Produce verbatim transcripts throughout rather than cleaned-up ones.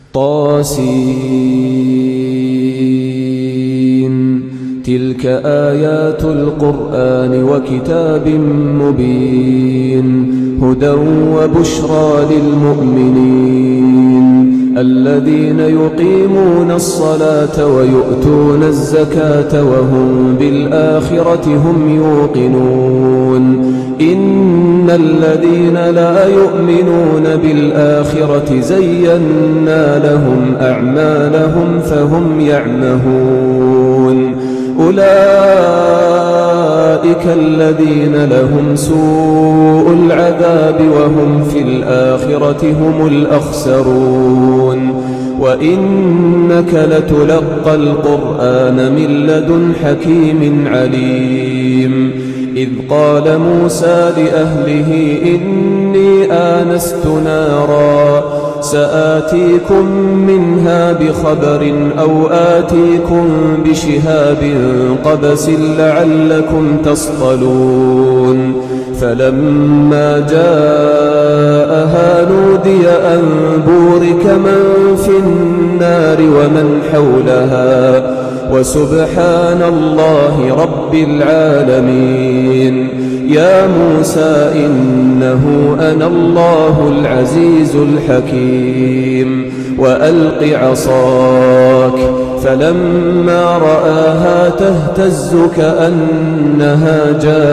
طاسين. تلك آيات القرآن وكتاب مبين هدى وبشرى للمؤمنين الذين يقيمون الصلاة ويؤتون الزكاة وهم بالآخرة هم يوقنون. إن الذين لا يؤمنون بالآخرة زينا لهم أعمالهم فهم يعمهون. أولئك الذين لهم سوء العذاب وهم في الآخرة هم الأخسرون. وإنك لتلقى القرآن من لدن حكيم عليم. إذ قال موسى لأهله إني آنست نارا سآتيكم منها بخبر أو آتيكم بشهاب قبس لعلكم تصطلون. فلما جاءها نودي أن بورك من في النار ومن حولها وسبحان الله رب العالمين. يا موسى إنه أنا الله العزيز الحكيم. وألق عصاك فلما رآها تهتز كأنها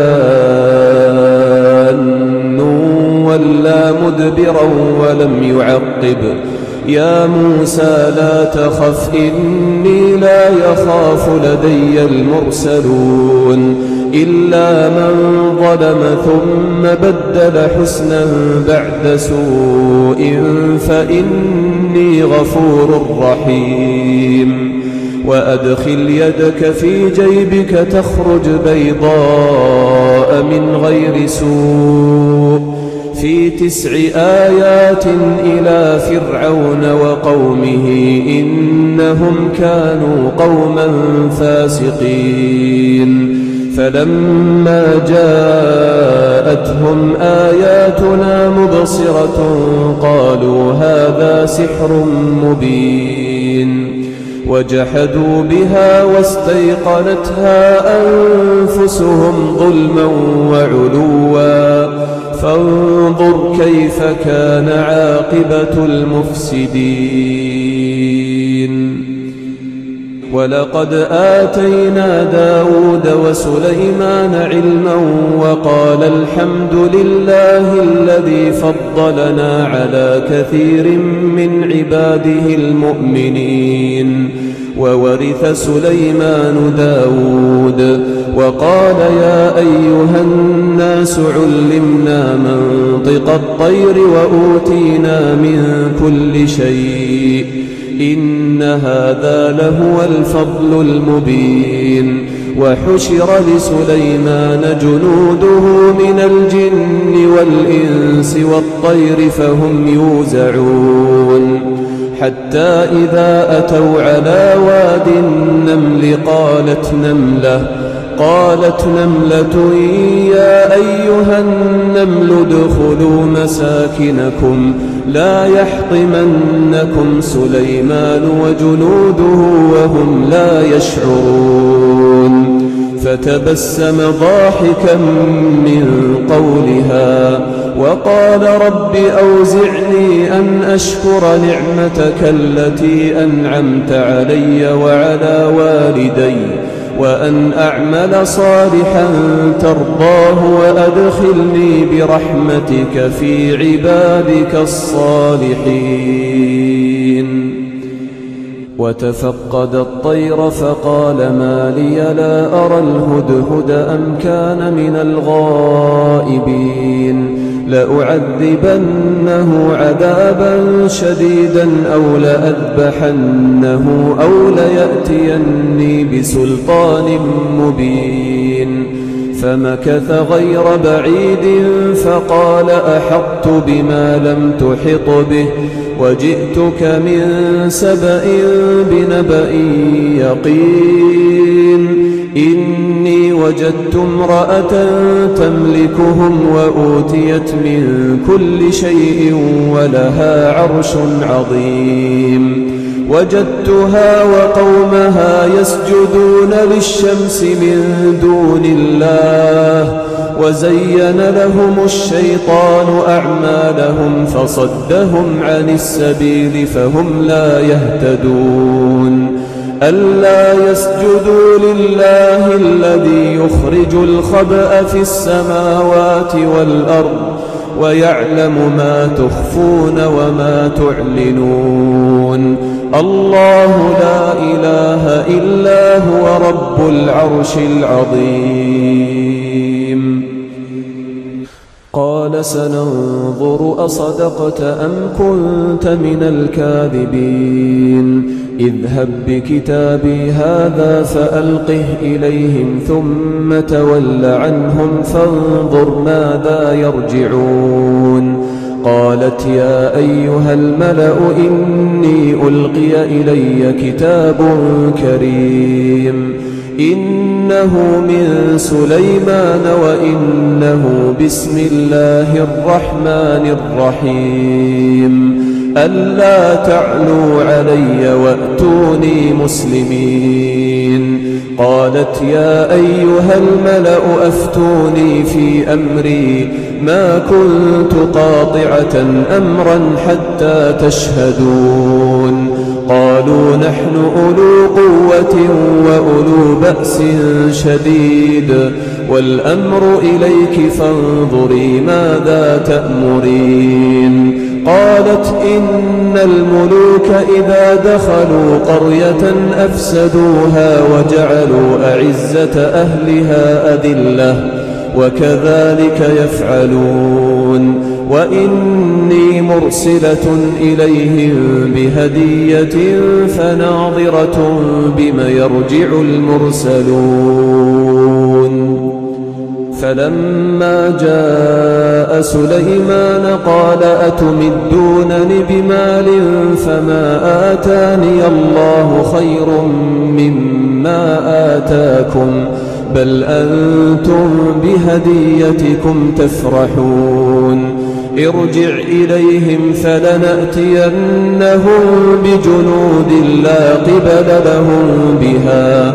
جان ولا مدبرا ولم يعقب. يا موسى لا تخف إني لا يخاف لدي المرسلون إلا من ظلم ثم بدل حسنا بعد سوء فإني غفور رحيم. وأدخل يدك في جيبك تخرج بيضاء من غير سوء في تسع آيات إلى فرعون وقومه إنهم كانوا قوما فاسقين. فلما جاءتهم آياتنا مبصرة قالوا هذا سحر مبين. وجحدوا بها واستيقنتها أنفسهم ظلما وعلوا فانظر كيف كان عاقبة المفسدين. ولقد آتينا داود وسليمان علما وقال الحمد لله الذي فضلنا على كثير من عباده المؤمنين. وورث سليمان داود وقال يا أيها الناس علمنا منطق الطير وأوتينا من كل شيء إن هذا لهو الفضل المبين. وحشر لسليمان جنوده من الجن والإنس والطير فهم يوزعون حتى إذا أتوا على واد النمل قالت نملة قالت نملة يا أيها النمل ادخلوا مساكنكم لا يحطمنكم سليمان وجنوده وهم لا يشعرون. فتبسم ضاحكا من قولها وقال رب أوزعني أن أشكر نعمتك التي أنعمت علي وعلى والدي وأن أعمل صالحا ترضاه وأدخلني برحمتك في عبادك الصالحين. وتفقد الطير فقال ما لي لا أرى الهدهد أم كان من الغائبين لأعذبنه عذابا شديدا أو لأذبحنه أو ليأتيني بسلطان مبين. فمكث غير بعيد فقال أحطت بما لم تحط به وجئتك من سبأ بنبأ يقين إني وجدت امرأة تملكهم وأوتيت من كل شيء ولها عرش عظيم وجدتها وقومها يسجدون للشمس من دون الله وزين لهم الشيطان أعمالهم فصدهم عن السبيل فهم لا يهتدون ألا يسجدوا لله الذي يخرج الخبأ في السماوات والأرض ويعلم ما تخفون وما تعلنون الله لا إله إلا هو رب العرش العظيم قال سننظر أصدقت أم كنت من الكاذبين اذهب بكتابي هذا فألقه إليهم ثم تول عنهم فانظر ماذا يرجعون قالت يا أيها الملأ إني ألقي إلي كتاب كريم إنه من سليمان وإنه بسم الله الرحمن الرحيم ألا تعلوا علي وأتوني مسلمين قالت يا أيها الملأ أفتوني في أمري ما كنت قاطعة أمرا حتى تشهدون قالوا نحن أولو قوة وأولو بأس شديد والأمر إليك فانظري ماذا تأمرين قالت إن الملوك إذا دخلوا قرية أفسدوها وجعلوا أعزة أهلها أذلة وكذلك يفعلون وإني مرسلة إليهم بهدية فناظرة بم يرجع المرسلون فلما جاء سليمان قال أتمدونني بمال فما آتاني الله خير مما آتاكم بل أنتم بهديتكم تفرحون ارجع إليهم فلنأتينهم بجنود لا قبل لهم بها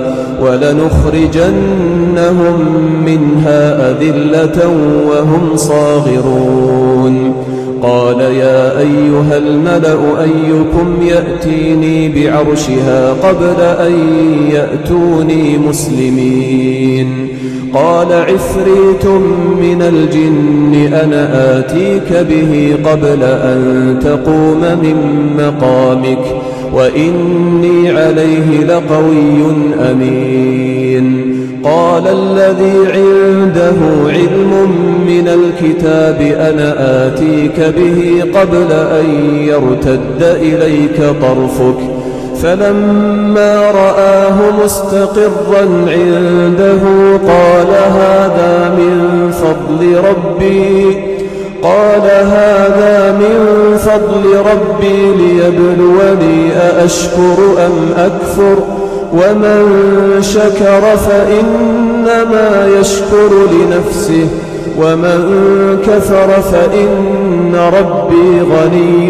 ولنخرجنهم منها أذلة وهم صاغرون قال يا أيها الملأ أيكم يأتيني بعرشها قبل أن يأتوني مسلمين قال عفريت من الجن أنا آتيك به قبل أن تقوم من مقامك وإني عليه لقوي أمين قال الذي عنده علم من الكتاب أنا آتيك به قبل أن يرتد إليك طرفك فلما رآه مستقرا عنده قال هذا من فضل ربي قال هذا من فضل ربي ليبلوني أأشكر أم أكفر ومن شكر فإنما يشكر لنفسه ومن كفر فإن ربي غني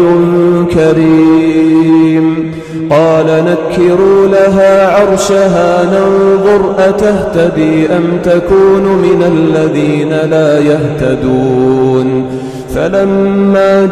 كريم قال نكروا لها عرشها ننظر أتهتدي أم تكون من الذين لا يهتدون فلما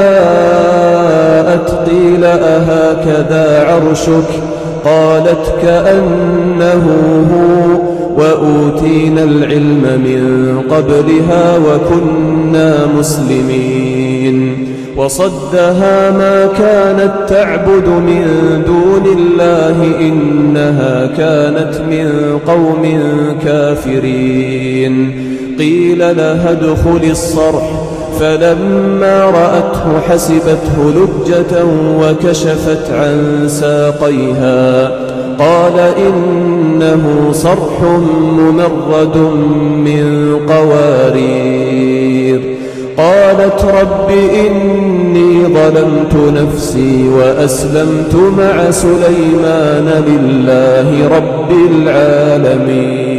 جاءت قيل أهكذا عرشك قالت كأنه هو وأوتينا العلم من قبلها وكنا مسلمين وصدها ما كانت تعبد من دون الله إنها كانت من قوم كافرين قيل لها ادخل الصرح فلما رأته حسبته لجة وكشفت عن ساقيها قال إنه صرح ممرد من قوارير قالت رب إني ظلمت نفسي وأسلمت مع سليمان لله رب العالمين.